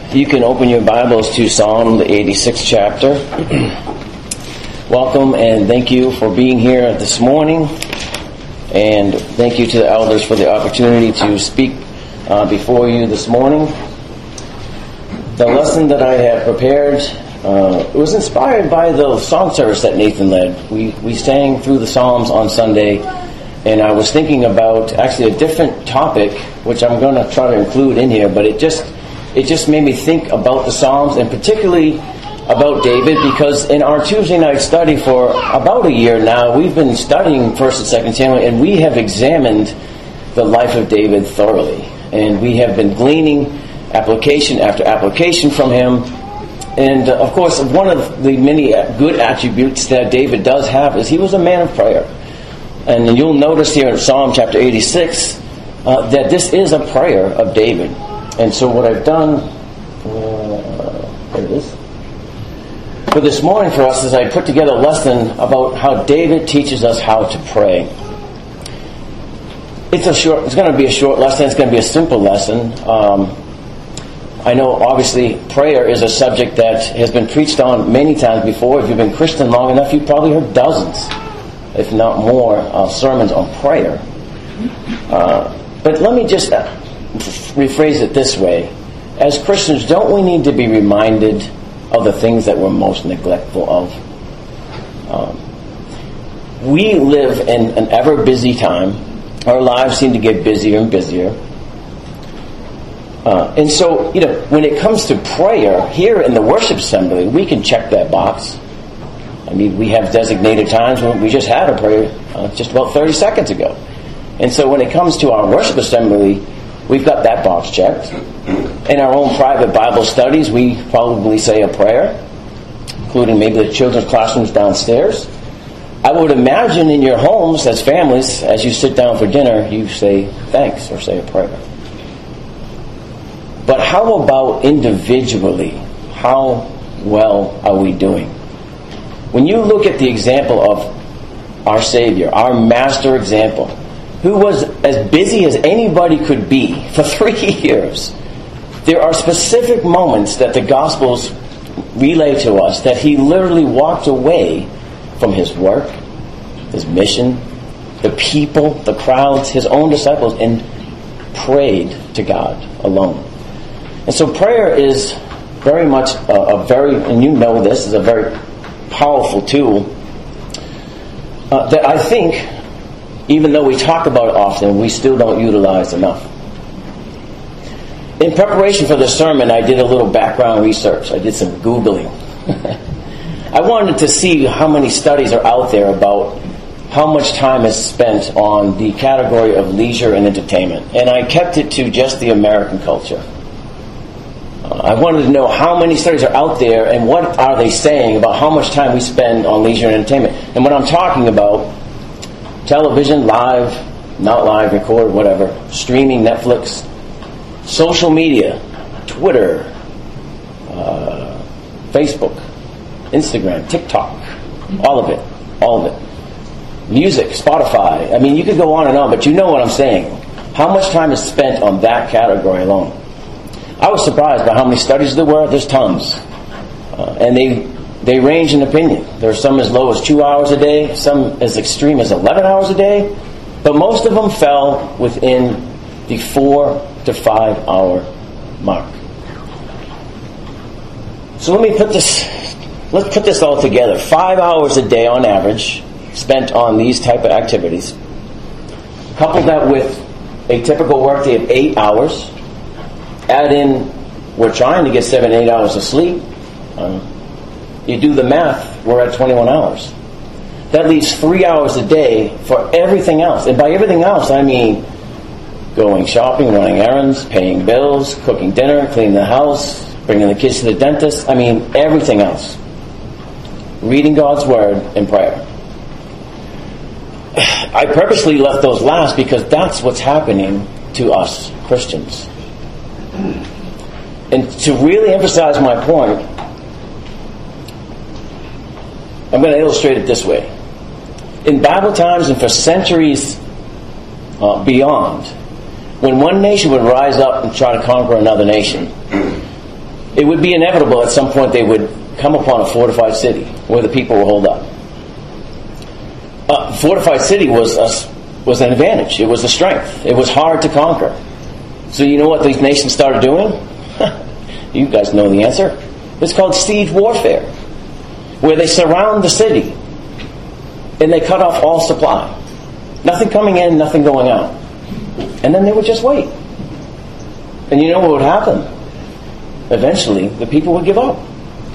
You can open your Bibles to Psalm, the 86th chapter. Welcome and thank you for being here this morning. And thank you to the elders for the opportunity to speak before you this morning. The lesson that I have prepared was inspired by the song service that Nathan led. We sang through the Psalms on Sunday, and I was thinking about actually a different topic, which I'm going to try to include in here, but it just made me think about the Psalms, and particularly about David, because in our Tuesday night study for about a year now, we've been studying 1st and 2nd Samuel, and we have examined the life of David thoroughly. And we have been gleaning application after application from him. And of course, one of the many good attributes that David does have is he was a man of prayer. And you'll notice here in Psalm chapter 86 that this is a prayer of David. And so what I've done, there it is, for this morning for us is I put together a lesson about how David teaches us how to pray. It's going to be a short lesson. It's going to be a simple lesson. I know obviously prayer is a subject that has been preached on many times before. If you've been Christian long enough, you've probably heard dozens, if not more, sermons on prayer. But let me just rephrase it this way. As Christians, don't we need to be reminded of the things that we're most neglectful of? We live in an ever busy time. Our lives seem to get busier and busier. And so, when it comes to prayer, here in the worship assembly, we can check that box. I mean, we have designated times when we just had a prayer just about 30 seconds ago. And so when it comes to our worship assembly, we've got that box checked. In our own private Bible studies, we probably say a prayer, including maybe the children's classrooms downstairs. I would imagine in your homes as families, as you sit down for dinner, you say thanks or say a prayer. But how about individually? How well are we doing? When you look at the example of our Savior, our master example, who was as busy as anybody could be for 3 years, there are specific moments that the Gospels relay to us that he literally walked away from his work, his mission, the people, the crowds, his own disciples, and prayed to God alone. And so prayer is very much and you know this, is a very powerful tool that I think, even though we talk about it often, we still don't utilize enough. In preparation for this sermon, I did a little background research. I did some Googling. I wanted to see how many studies are out there about how much time is spent on the category of leisure and entertainment. And I kept it to just the American culture. I wanted to know how many studies are out there and what are they saying about how much time we spend on leisure and entertainment. And what I'm talking about, television, live, not live, recorded, whatever, streaming, Netflix, social media, Twitter, Facebook, Instagram, TikTok, all of it. Music, Spotify. I mean, you could go on and on, but you know what I'm saying. How much time is spent on that category alone? I was surprised by how many studies there were. There's tons. And they range in opinion. There are some as low as 2 hours a day, some as extreme as 11 hours a day, but most of them fell within the 4 to 5 hour mark. So let's put this all together. 5 hours a day on average spent on these type of activities. Couple that with a typical workday of 8 hours. Add in, we're trying to get 7 to 8 hours of sleep. You do the math, we're at 21 hours. That leaves 3 hours a day for everything else. And by everything else, I mean going shopping, running errands, paying bills, cooking dinner, cleaning the house, bringing the kids to the dentist. I mean, everything else. Reading God's Word and prayer. I purposely left those last because that's what's happening to us Christians. And to really emphasize my point, I'm going to illustrate it this way. In Bible times and for centuries beyond, when one nation would rise up and try to conquer another nation, it would be inevitable at some point they would come upon a fortified city where the people were holed up. Fortified city was an advantage. It was a strength. It was hard to conquer. So you know what these nations started doing? You guys know the answer. It's called siege warfare, where they surround the city and they cut off all supply. Nothing coming in, nothing going out. And then they would just wait. And you know what would happen? Eventually, the people would give up.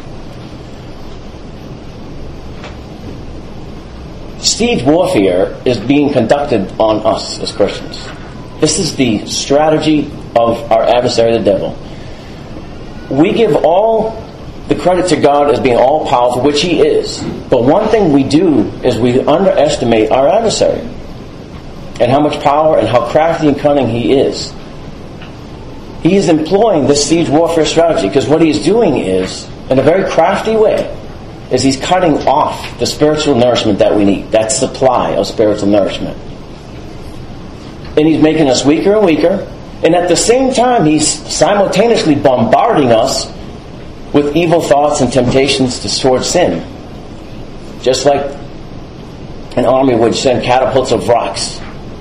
Siege warfare is being conducted on us as Christians. This is the strategy of our adversary, the devil. We give all the credit to God as being all-powerful, which He is. But one thing we do is we underestimate our adversary and how much power and how crafty and cunning he is. He is employing this siege warfare strategy because what he's doing is, in a very crafty way, is he's cutting off the spiritual nourishment that we need, that supply of spiritual nourishment. And he's making us weaker and weaker. And at the same time, he's simultaneously bombarding us with evil thoughts and temptations towards sin. Just like an army would send catapults of rocks.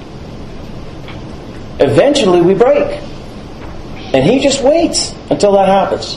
Eventually we break. And he just waits until that happens.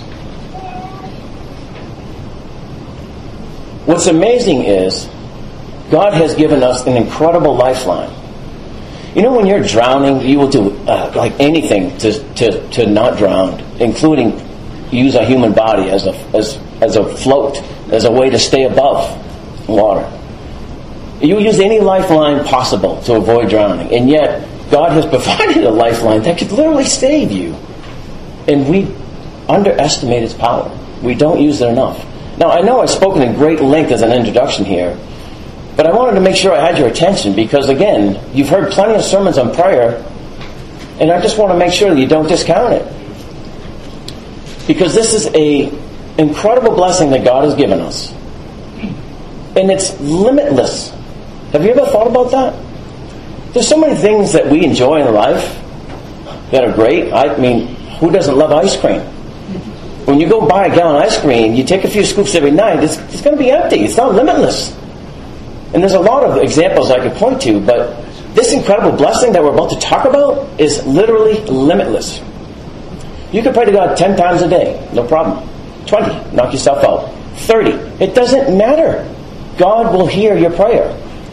What's amazing is God has given us an incredible lifeline. You know, when you're drowning, you will do like anything to not drown, including use a human body as a float, as a way to stay above water. You use any lifeline possible to avoid drowning, and yet God has provided a lifeline that could literally save you. And we underestimate its power. We don't use it enough. Now, I know I've spoken in great length as an introduction here, but I wanted to make sure I had your attention because, again, you've heard plenty of sermons on prayer, and I just want to make sure that you don't discount it. Because this is an incredible blessing that God has given us. And it's limitless. Have you ever thought about that? There's so many things that we enjoy in life that are great. I mean, who doesn't love ice cream? When you go buy a gallon of ice cream, you take a few scoops every night, it's going to be empty. It's not limitless. And there's a lot of examples I could point to, but this incredible blessing that we're about to talk about is literally limitless. You can pray to God 10 times a day, no problem. 20, knock yourself out. 30, it doesn't matter. God will hear your prayer.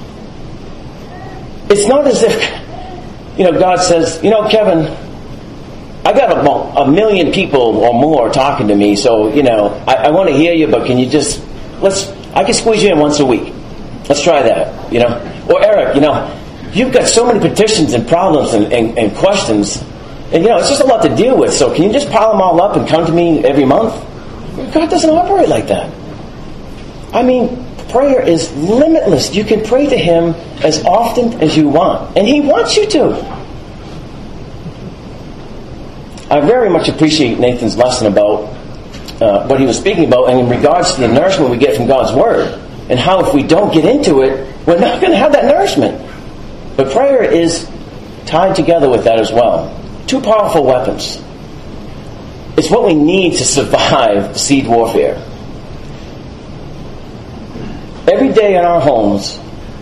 It's not as if, God says, Kevin, I got about 1 million people or more talking to me, so, I want to hear you, but can you I can squeeze you in once a week. Let's try that, Or Eric, you've got so many petitions and problems and questions, and, it's just a lot to deal with, so can you just pile them all up and come to me every month? God doesn't operate like that. I mean, prayer is limitless. You can pray to Him as often as you want, and He wants you to. I very much appreciate Nathan's lesson about what he was speaking about, and in regards to the nourishment we get from God's Word, and how if we don't get into it, we're not going to have that nourishment. But prayer is tied together with that as well. Two powerful weapons. It's what we need to survive siege warfare. Every day in our homes,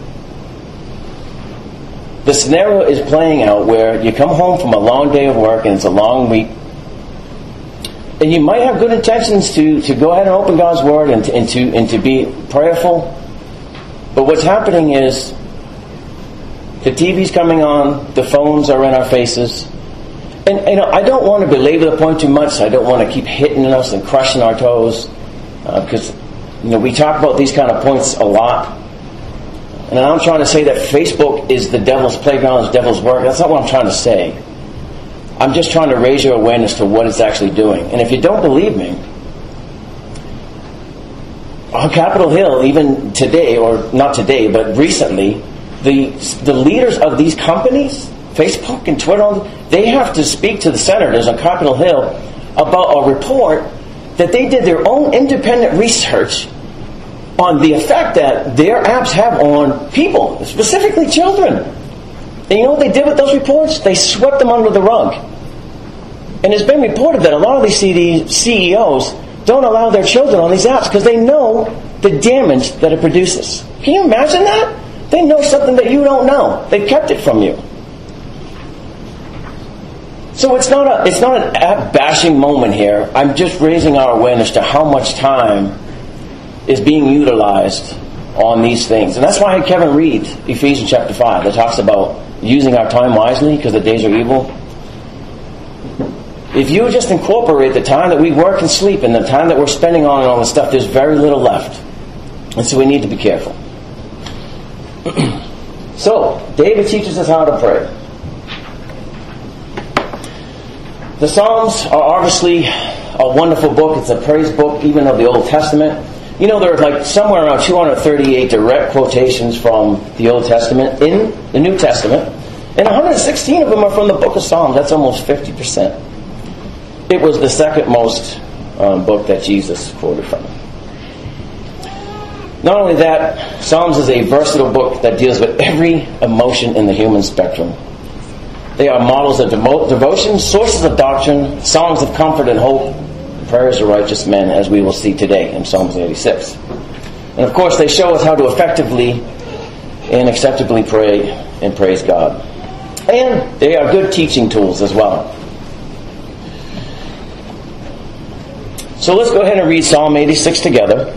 the scenario is playing out where you come home from a long day of work and it's a long week, and you might have good intentions to go ahead and open God's Word and to be prayerful, but what's happening is the TV's coming on, the phones are in our faces, and I don't want to belabor the point too much. I don't want to keep hitting us and crushing our toes because we talk about these kind of points a lot. And I'm trying to say that Facebook is the devil's playground, it's devil's work. That's not what I'm trying to say. I'm just trying to raise your awareness to what it's actually doing. And if you don't believe me, on Capitol Hill, even today, or not today, but recently, the leaders of these companies, Facebook and Twitter, they have to speak to the senators on Capitol Hill about a report that they did their own independent research on the effect that their apps have on people, specifically children. And you know what they did with those reports? They swept them under the rug. And it's been reported that a lot of these CEOs don't allow their children on these apps because they know the damage that it produces. Can you imagine that? They know something that you don't know. They've kept it from you. So it's not an app bashing moment here. I'm just raising our awareness to how much time is being utilized on these things. And that's why I had Kevin read Ephesians chapter 5 that talks about using our time wisely because the days are evil. If you just incorporate the time that we work and sleep and the time that we're spending on all this stuff, there's very little left. And so we need to be careful. So, David teaches us how to pray. The Psalms are obviously a wonderful book. It's a praise book, even of the Old Testament. You know, there are like somewhere around 238 direct quotations from the Old Testament in the New Testament. And 116 of them are from the book of Psalms. That's almost 50%. It was the second most book that Jesus quoted from. Not only that, Psalms is a versatile book that deals with every emotion in the human spectrum. They are models of devotion, sources of doctrine, songs of comfort and hope, prayers of righteous men, as we will see today in Psalms 86. And of course, they show us how to effectively and acceptably pray and praise God. And they are good teaching tools as well. So let's go ahead and read Psalm 86 together,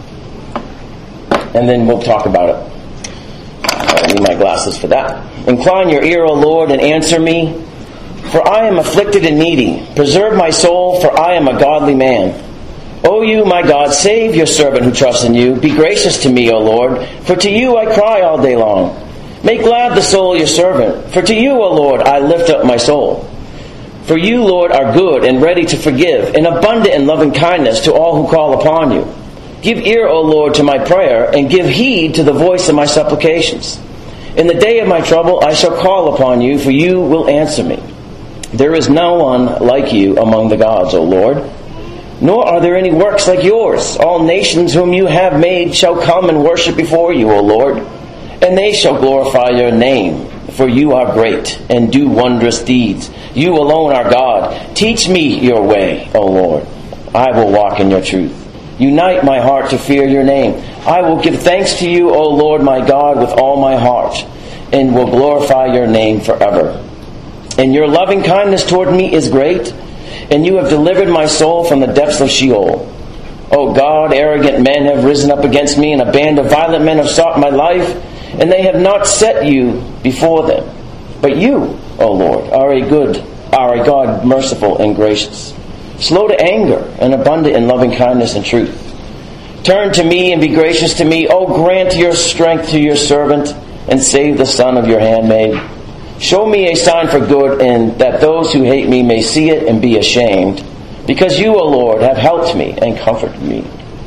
and then we'll talk about it. I need my glasses for that. Incline your ear, O Lord, and answer me, for I am afflicted and needy. Preserve my soul, for I am a godly man. O you, my God, save your servant who trusts in you. Be gracious to me, O Lord, for to you I cry all day long. Make glad the soul of your servant, for to you, O Lord, I lift up my soul. For you, Lord, are good and ready to forgive, and abundant in loving kindness to all who call upon you. Give ear, O Lord, to my prayer, and give heed to the voice of my supplications. In the day of my trouble I shall call upon you, for you will answer me. There is no one like you among the gods, O Lord, nor are there any works like yours. All nations whom you have made shall come and worship before you, O Lord, and they shall glorify your name. For you are great, and do wondrous deeds. You alone are God. Teach me your way, O Lord. I will walk in your truth. Unite my heart to fear your name. I will give thanks to you, O Lord my God, with all my heart, and will glorify your name forever. And your loving kindness toward me is great, and you have delivered my soul from the depths of Sheol. O God, arrogant men have risen up against me, and a band of violent men have sought my life, and they have not set you before them. But you, O Lord, are a God merciful and gracious, slow to anger, and abundant in loving kindness and truth. Turn to me and be gracious to me. O grant your strength to your servant, and save the son of your handmaid. Show me a sign for good, and that those who hate me may see it and be ashamed, because you, O Lord, have helped me and comforted me.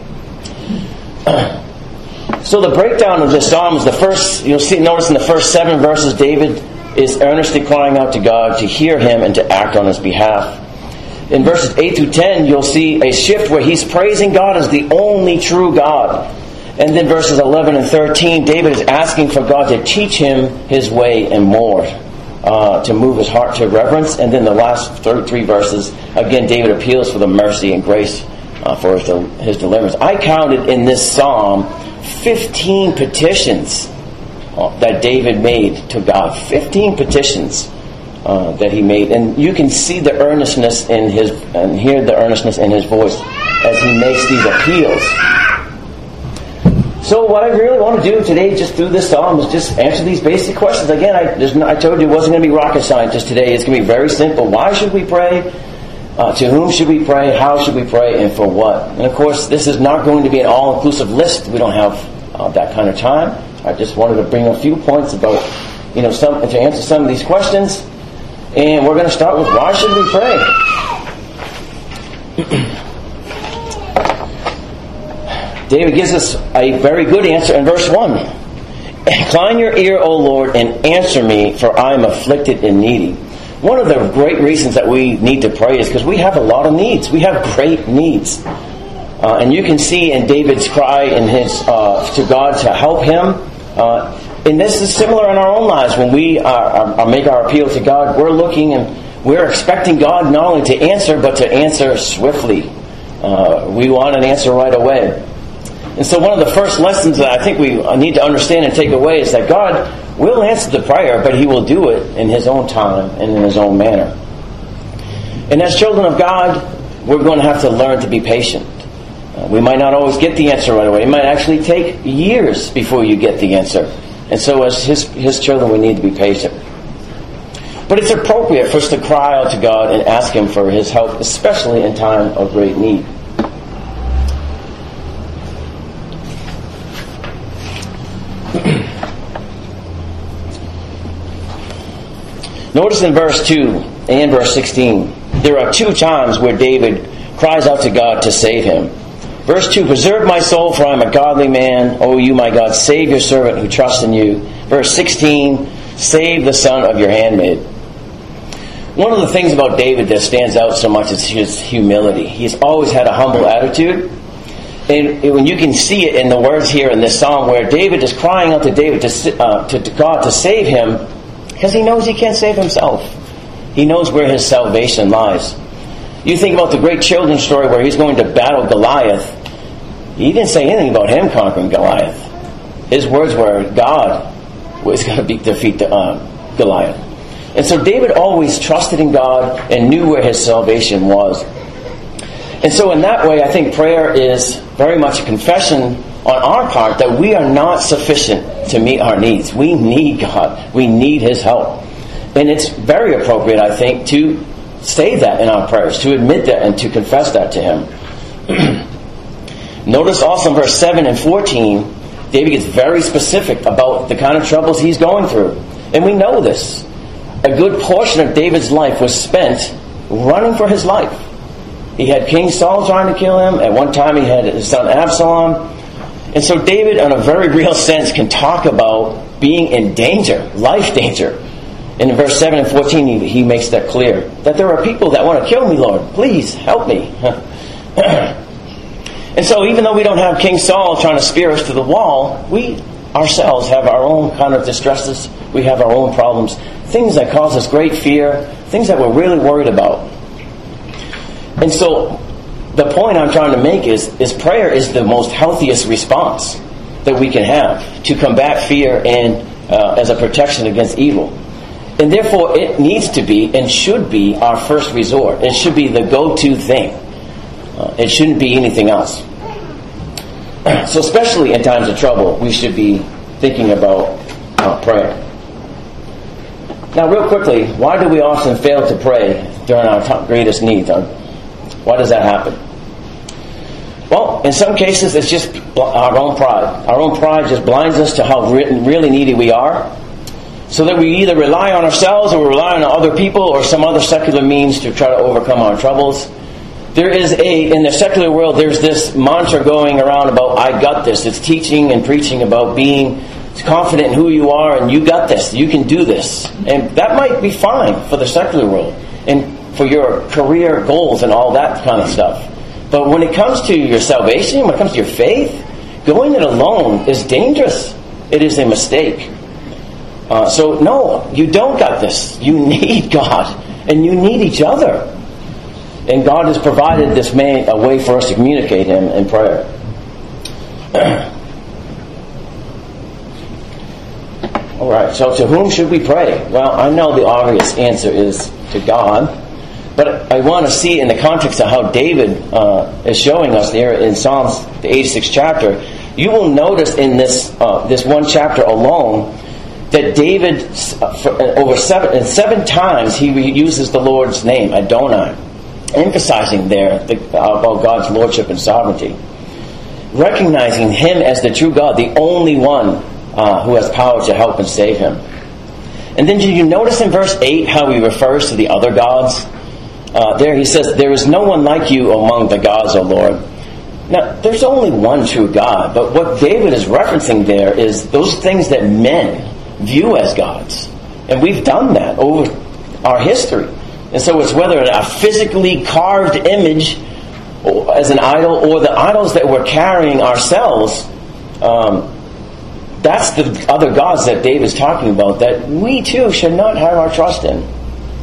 So the breakdown of this psalm is notice in the first 7 verses, David is earnestly crying out to God to hear him and to act on his behalf. In verses 8 through 10, you'll see a shift where he's praising God as the only true God. And then verses 11 and 13, David is asking for God to teach him his way and more, to move his heart to reverence. And then the last 33 verses, again, David appeals for the mercy and grace for his deliverance. I counted in this psalm 15 petitions that David made to God. 15 petitions that he made. And you can see the earnestness in his, and hear the earnestness in his voice as he makes these appeals. So what I really want to do today, just through this psalm, is just answer these basic questions. Again, I told you it wasn't going to be rocket scientist today. It's going to be very simple. Why should we pray? To whom should we pray? How should we pray? And for what? And of course, this is not going to be an all-inclusive list. We don't have that kind of time. I just wanted to bring a few points about, to answer some of these questions. And we're going to start with why should we pray? David gives us a very good answer in verse 1. Incline your ear, O Lord, and answer me, for I am afflicted and needy. One of the great reasons that we need to pray is because we have a lot of needs. We have great needs. And you can see in David's cry in his to God to help him. And this is similar in our own lives. When we make our appeal to God, we're looking and we're expecting God not only to answer, but to answer swiftly. We want an answer right away. And so one of the first lessons that I think we need to understand and take away is that God will answer the prayer, but He will do it in His own time and in His own manner. And as children of God, we're going to have to learn to be patient. We might not always get the answer right away. It might actually take years before you get the answer. And so as His children, we need to be patient. But it's appropriate for us to cry out to God and ask Him for His help, especially in time of great need. Notice in verse 2 and verse 16, there are two times where David cries out to God to save him. Verse 2, preserve my soul, for I am a godly man. O you, my God, save your servant who trusts in you. Verse 16, save the son of your handmaid. One of the things about David that stands out so much is his humility. He's always had a humble attitude. And when you can see it in the words here in this psalm where David is crying out to God to save him because he knows he can't save himself. He knows where his salvation lies. You think about the great children's story where he's going to battle Goliath. He didn't say anything about him conquering Goliath. His words were God was going to defeat Goliath. And so David always trusted in God and knew where his salvation was. And so in that way, I think prayer is very much a confession on our part that we are not sufficient to meet our needs. We need God. We need His help. And it's very appropriate, I think, to say that in our prayers, to admit that and to confess that to Him. Notice also in verse 7 and 14, David gets very specific about the kind of troubles he's going through. And we know this. A good portion of David's life was spent running for his life. He had King Saul trying to kill him. At one time he had his son Absalom. And so David, in a very real sense, can talk about being in danger, life danger. And in verse 7 and 14, he makes that clear. That there are people that want to kill me, Lord. Please, help me. And so even though we don't have King Saul trying to spear us to the wall, we ourselves have our own kind of distresses. We have our own problems. Things that cause us great fear. Things that we're really worried about. And so the point I'm trying to make is prayer is the most healthiest response that we can have to combat fear and as a protection against evil. And therefore it needs to be and should be our first resort. It should be the go-to thing. It shouldn't be anything else. So especially in times of trouble, we should be thinking about prayer. Now real quickly, why do we often fail to pray during our greatest need? Why does that happen? Well, in some cases, it's just our own pride. Our own pride just blinds us to how really needy we are, so that we either rely on ourselves or we rely on other people or some other secular means to try to overcome our troubles. In the secular world, there's this mantra going around about, I got this. It's teaching and preaching about being confident in who you are and you got this. You can do this. And that might be fine for the secular world and for your career goals and all that kind of stuff. But when it comes to your salvation, when it comes to your faith, going it alone is dangerous. It is a mistake. So no, you don't got this. You need God. And you need each other. And God has provided a way for us to communicate Him in prayer. Alright, so to whom should we pray? Well, I know the obvious answer is to God. But I want to see in the context of how David is showing us there in Psalms, the 86th chapter, you will notice in this one chapter alone that David, over seven times, he uses the Lord's name, Adonai, emphasizing there about God's lordship and sovereignty, recognizing Him as the true God, the only one who has power to help and save him. And then did you notice in verse 8 how he refers to the other gods? There he says, there is no one like you among the gods, O Lord. Now, there's only one true God, but what David is referencing there is those things that men view as gods. And we've done that over our history. And so it's whether a physically carved image as an idol or the idols that we're carrying ourselves, that's the other gods that David's talking about that we too should not have our trust in.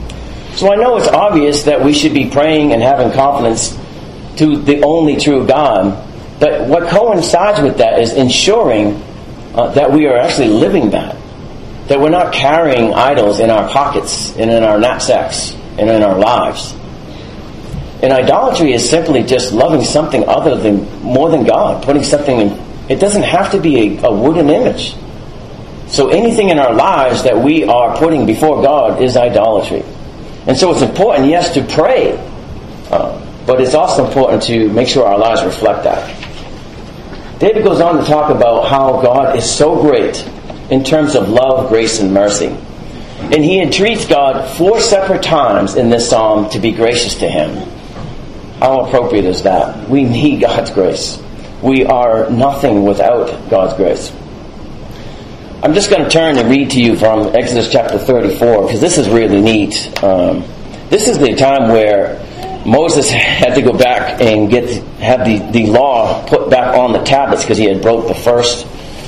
So I know it's obvious that we should be praying and having confidence to the only true God. But what coincides with that is ensuring that we are actually living that. That we're not carrying idols in our pockets and in our knapsacks and in our lives. And idolatry is simply just loving something more than God. Putting something in. It doesn't have to be a wooden image. So anything in our lives that we are putting before God is idolatry. And so it's important, yes, to pray. But it's also important to make sure our lives reflect that. David goes on to talk about how God is so great in terms of love, grace, and mercy. And he entreats God 4 separate times in this psalm to be gracious to him. How appropriate is that? We need God's grace. We are nothing without God's grace. I'm just going to turn and read to you from Exodus chapter 34, because this is really neat. This is the time where Moses had to go back and have the law put back on the tablets because he had broke the first.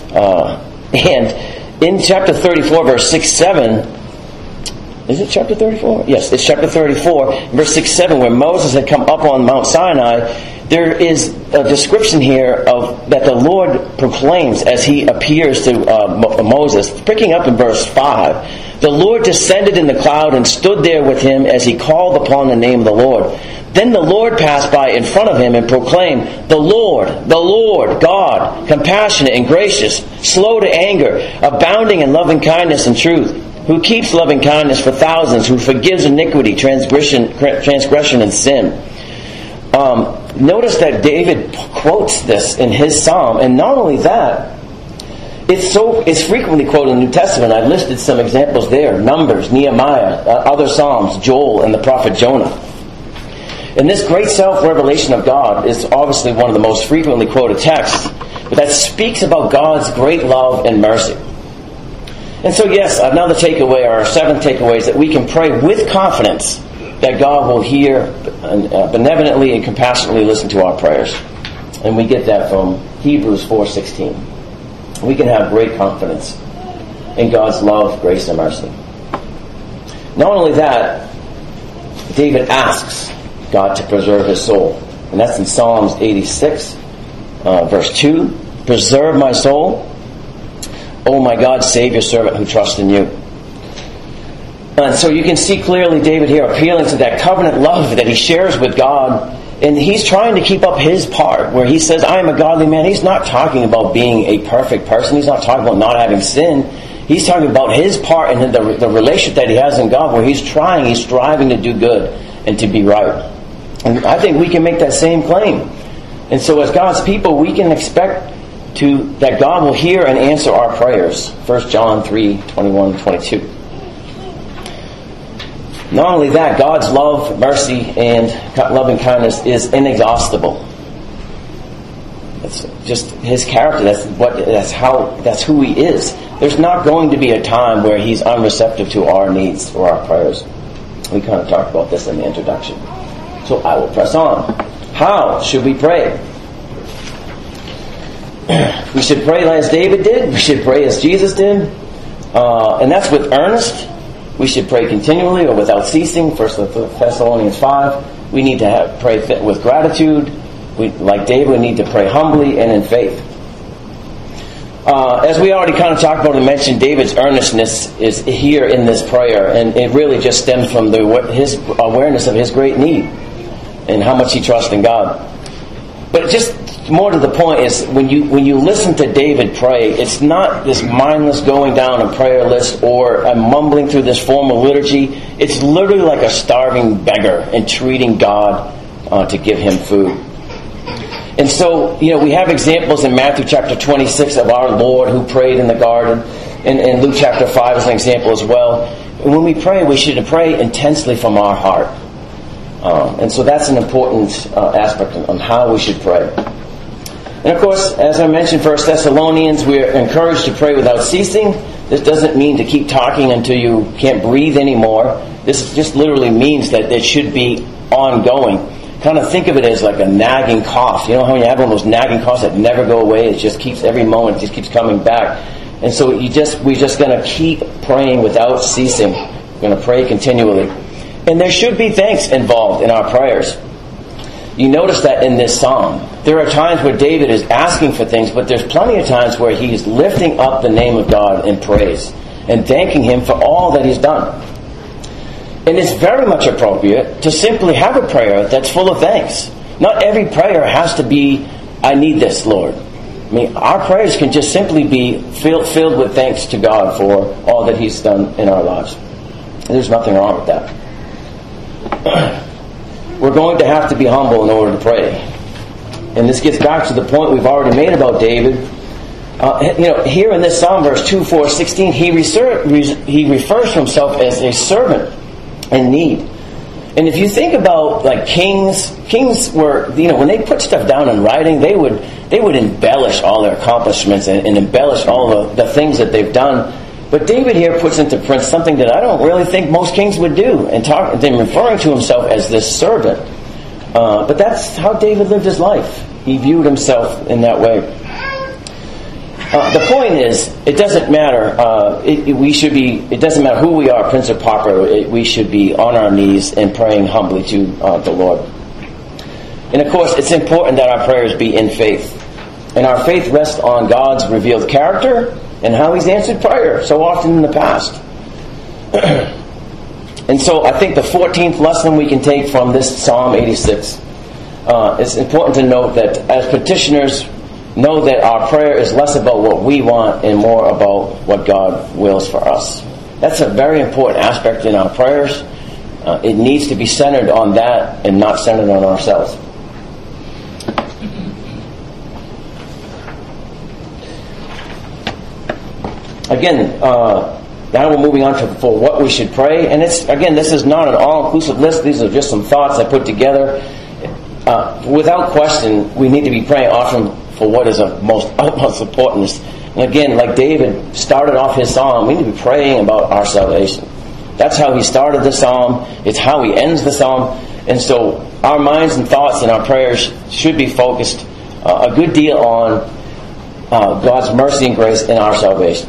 And in chapter 34, verse 6-7, is it chapter 34? Yes, it's chapter 34, verse 6-7, where Moses had come up on Mount Sinai. There is a description here of that the Lord proclaims as he appears to Moses. Picking up in verse 5, the Lord descended in the cloud and stood there with him as he called upon the name of the Lord. Then the Lord passed by in front of him and proclaimed, the Lord, God, compassionate and gracious, slow to anger, abounding in loving kindness and truth, who keeps loving kindness for thousands, who forgives iniquity, transgression and sin. Notice that David quotes this in his psalm, and not only that, it's frequently quoted in the New Testament. I've listed some examples there: Numbers, Nehemiah, other psalms, Joel, and the prophet Jonah. And this great self-revelation of God is obviously one of the most frequently quoted texts, but that speaks about God's great love and mercy. And so, yes, another takeaway, or our 7th takeaway, is that we can pray with confidence that God will hear and benevolently and compassionately listen to our prayers. And we get that from Hebrews 4:16. We can have great confidence in God's love, grace, and mercy. Not only that, David asks God to preserve his soul. And that's in Psalms 86, verse 2. Preserve my soul. O my God, save your servant who trusts in you. And so you can see clearly David here appealing to that covenant love that he shares with God. And he's trying to keep up his part where he says, I am a godly man. He's not talking about being a perfect person. He's not talking about not having sin. He's talking about his part and the relationship that he has in God, where he's striving to do good and to be right. And I think we can make that same claim. And so as God's people, we can expect that God will hear and answer our prayers. 1 John 3:21-22. Not only that, God's love, mercy, and loving kindness is inexhaustible. That's just his character. That's who he is. There's not going to be a time where he's unreceptive to our needs or our prayers. We kind of talked about this in the introduction. So I will press on. How should we pray? We should pray as David did. We should pray as Jesus did. And that's with earnest. We should pray continually or without ceasing. 1 Thessalonians 5. We need to pray with gratitude. Like David, we need to pray humbly and in faith. As we already kind of talked about and mentioned, David's earnestness is here in this prayer. And it really just stems from his awareness of his great need and how much he trusts in God. But just more to the point is when you listen to David pray, it's not this mindless going down a prayer list or a mumbling through this formal liturgy. It's literally like a starving beggar entreating God to give him food. And so, we have examples in Matthew chapter 26 of our Lord who prayed in the garden, and Luke chapter 5 is an example as well. And when we pray, we should pray intensely from our heart. And so that's an important aspect on how we should pray. And of course, as I mentioned, 1 Thessalonians, we're encouraged to pray without ceasing. This doesn't mean to keep talking until you can't breathe anymore. This just literally means that it should be ongoing. Kind of think of it as like a nagging cough. You know how you have one of those nagging coughs that never go away? It just keeps, every moment, it just keeps coming back. And so we're just going to keep praying without ceasing. We're going to pray continually. And there should be thanks involved in our prayers. You notice that in this psalm. There are times where David is asking for things, but there's plenty of times where he is lifting up the name of God in praise and thanking Him for all that He's done. And it's very much appropriate to simply have a prayer that's full of thanks. Not every prayer has to be, I need this, Lord. I mean, our prayers can just simply be filled with thanks to God for all that He's done in our lives. And there's nothing wrong with that. We're going to have to be humble in order to pray. And this gets back to the point we've already made about David. Here in this Psalm, verse 2, 4, 16, he refers to himself as a servant in need. And if you think about like kings were, when they put stuff down in writing, they would embellish all their accomplishments and embellish all the things that they've done. But David here puts into print something that I don't really think most kings would do, and then referring to himself as this servant. But that's how David lived his life. He viewed himself in that way. The point is, it doesn't matter. It doesn't matter who we are, prince or pauper. We should be on our knees and praying humbly to the Lord. And of course, it's important that our prayers be in faith, and our faith rests on God's revealed character and how He's answered prayer so often in the past. And so I think the 14th lesson we can take from this Psalm 86, it's important to note that as petitioners, know that our prayer is less about what we want and more about what God wills for us. That's a very important aspect in our prayers. It needs to be centered on that and not centered on ourselves. Again, now we're moving on for what we should pray. And this is not an all-inclusive list. These are just some thoughts I put together. Without question, we need to be praying often for what is of utmost importance. And again, like David started off his psalm, we need to be praying about our salvation. That's how he started the psalm. It's how he ends the psalm. And so our minds and thoughts and our prayers should be focused a good deal on God's mercy and grace in our salvation.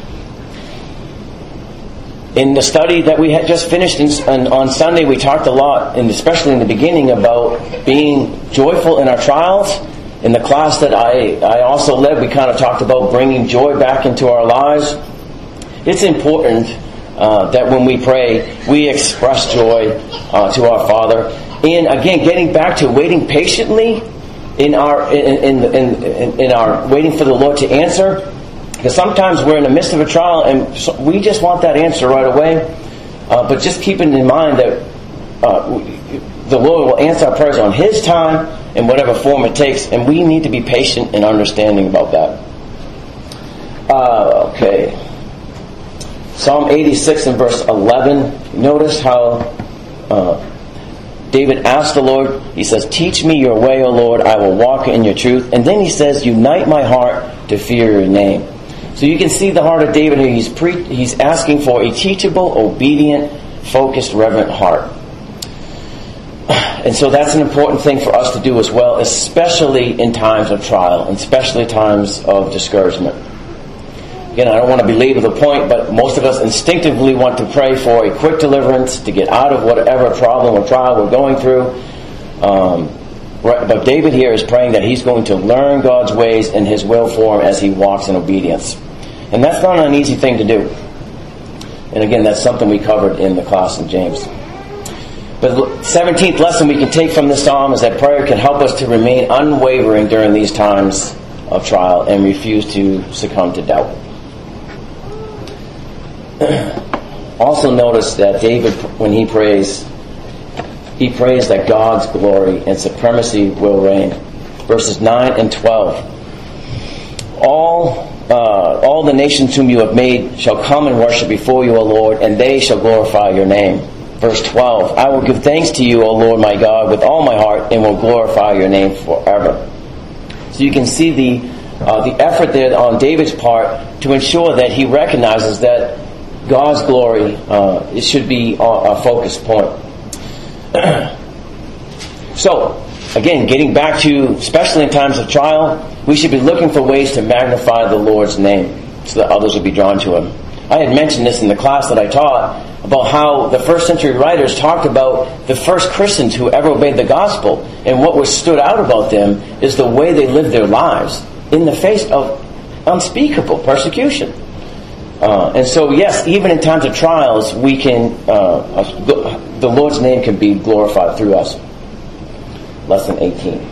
In the study that we had just finished on Sunday, we talked a lot, and especially in the beginning, about being joyful in our trials. In the class that I also led, we kind of talked about bringing joy back into our lives. It's important that when we pray, we express joy to our Father. And again, getting back to waiting patiently in our waiting for the Lord to answer. Because sometimes we're in the midst of a trial and we just want that answer right away. But just keeping in mind that the Lord will answer our prayers on His time in whatever form it takes. And we need to be patient and understanding about that. Okay. Psalm 86 and verse 11. Notice how David asked the Lord, he says, "Teach me your way, O Lord, I will walk in your truth." And then he says, "Unite my heart to fear your name." So you can see the heart of David here. He's asking for a teachable, obedient, focused, reverent heart. And so that's an important thing for us to do as well, especially in times of trial, and especially times of discouragement. Again, I don't want to belabor the point, but most of us instinctively want to pray for a quick deliverance, to get out of whatever problem or trial we're going through. But David here is praying that he's going to learn God's ways and His will for him as he walks in obedience. And that's not an easy thing to do. And again, that's something we covered in the class in James. But the 17th lesson we can take from this psalm is that prayer can help us to remain unwavering during these times of trial and refuse to succumb to doubt. Also notice that David, when he prays that God's glory and supremacy will reign. Verses 9 and 12. All the nations whom you have made shall come and worship before you, O Lord, and they shall glorify your name. Verse 12. I will give thanks to you, O Lord my God, with all my heart, and will glorify your name forever. So you can see the effort there on David's part to ensure that he recognizes that God's glory it should be a focus point. So, again, getting back to, especially in times of trial, we should be looking for ways to magnify the Lord's name so that others will be drawn to Him. I had mentioned this in the class that I taught about how the first century writers talked about the first Christians who ever obeyed the gospel. And what was stood out about them is the way they lived their lives in the face of unspeakable persecution. And so, yes, even in times of trials, we can the Lord's name can be glorified through us. Lesson 18.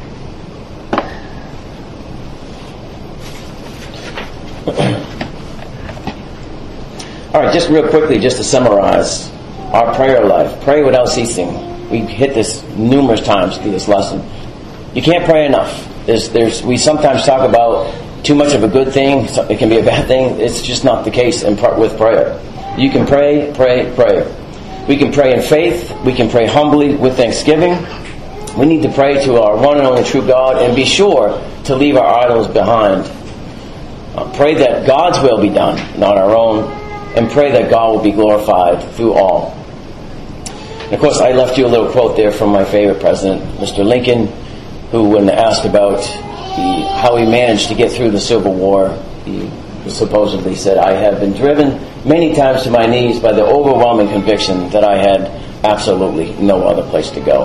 All right, just real quickly, just to summarize our prayer life. Pray without ceasing. We hit this numerous times through this lesson. You can't pray enough. We sometimes talk about too much of a good thing. It can be a bad thing. It's just not the case with prayer. You can pray, pray, pray. We can pray in faith. We can pray humbly with thanksgiving. We need to pray to our one and only true God and be sure to leave our idols behind. Pray that God's will be done, not our own, and pray that God will be glorified through all. And of course, I left you a little quote there from my favorite president, Mr. Lincoln, who, when asked about how he managed to get through the Civil War, he supposedly said, "I have been driven many times to my knees by the overwhelming conviction that I had absolutely no other place to go."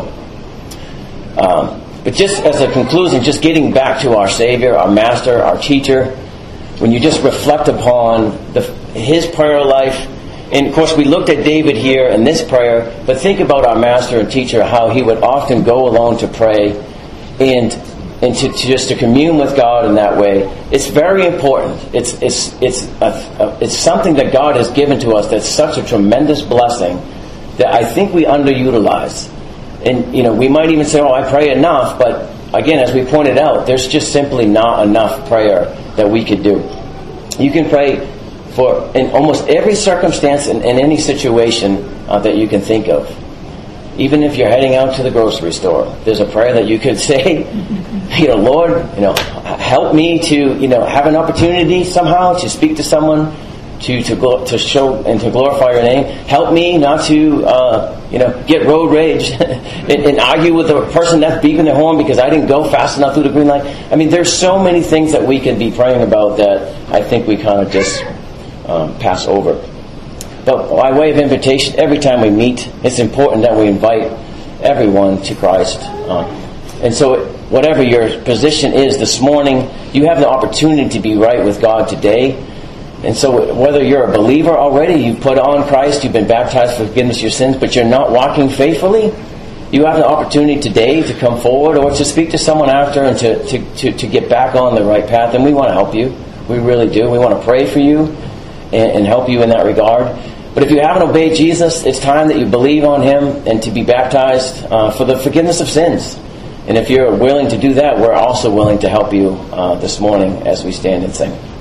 But just as a conclusion, just getting back to our Savior, our Master, our Teacher, when you just reflect upon his prayer life, and of course we looked at David here in this prayer, but think about our Master and Teacher, how he would often go alone to pray and to just to commune with God in that way. It's very important. It's something that God has given to us that's such a tremendous blessing that I think we underutilize. And we might even say, "Oh, I pray enough," but again, as we pointed out, there's just simply not enough prayer that we could do. You can pray in almost every circumstance and in any situation that you can think of. Even if you're heading out to the grocery store, there's a prayer that you could say, "Lord, help me to have an opportunity somehow to speak to someone, to show and to glorify your name. Help me not to get road rage and argue with the person that's beeping their horn because I didn't go fast enough through the green light." I mean, there's so many things that we can be praying about that I think we kind of just pass over. But by way of invitation, every time we meet, it's important that we invite everyone to Christ. And so whatever your position is this morning, you have the opportunity to be right with God today. And so whether you're a believer already, you've put on Christ, you've been baptized for forgiveness of your sins, but you're not walking faithfully, you have the opportunity today to come forward or to speak to someone after and to get back on the right path. And we want to help you. We really do. We want to pray for you and help you in that regard. But if you haven't obeyed Jesus, it's time that you believe on Him and to be baptized for the forgiveness of sins. And if you're willing to do that, we're also willing to help you this morning as we stand and sing.